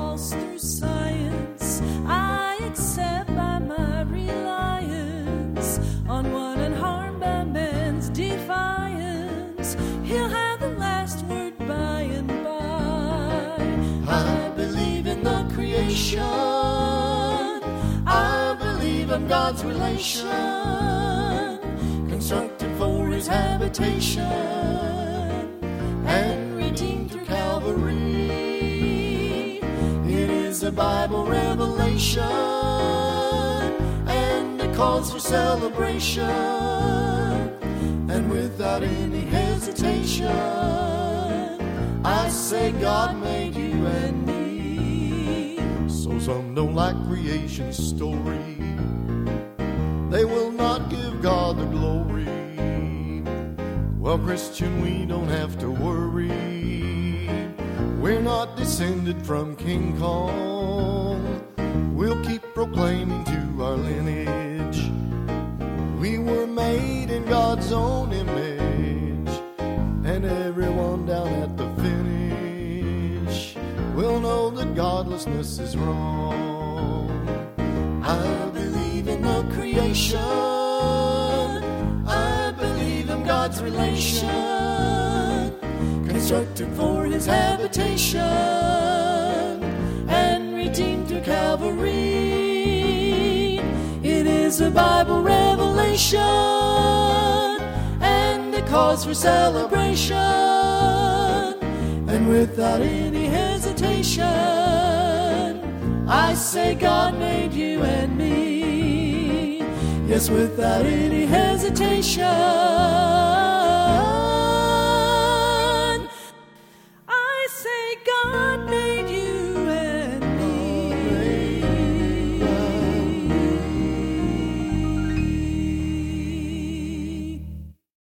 false through science. I accept by my reliance on one unharmed by man's defiance. He'll have the last word by and by. I believe in the creation. I believe in God's relation, constructed for his habitation and redeemed through Calvary. It is a Bible revelation and it calls for celebration, and without any hesitation I say God made you and me. So some don't like creation's story, they will not give God the glory. Well, Christian, we don't have to worry. We're not descended from King Kong. We'll keep proclaiming to our lineage we were made in God's own image, and everyone down at the finish will know that godlessness is wrong. I believe in the creation. I believe in God's relation, constructed for his habitation and redeemed through Calvary. It is a Bible revelation and it calls for celebration, and without any hesitation I say God made you and me. Yes, without any hesitation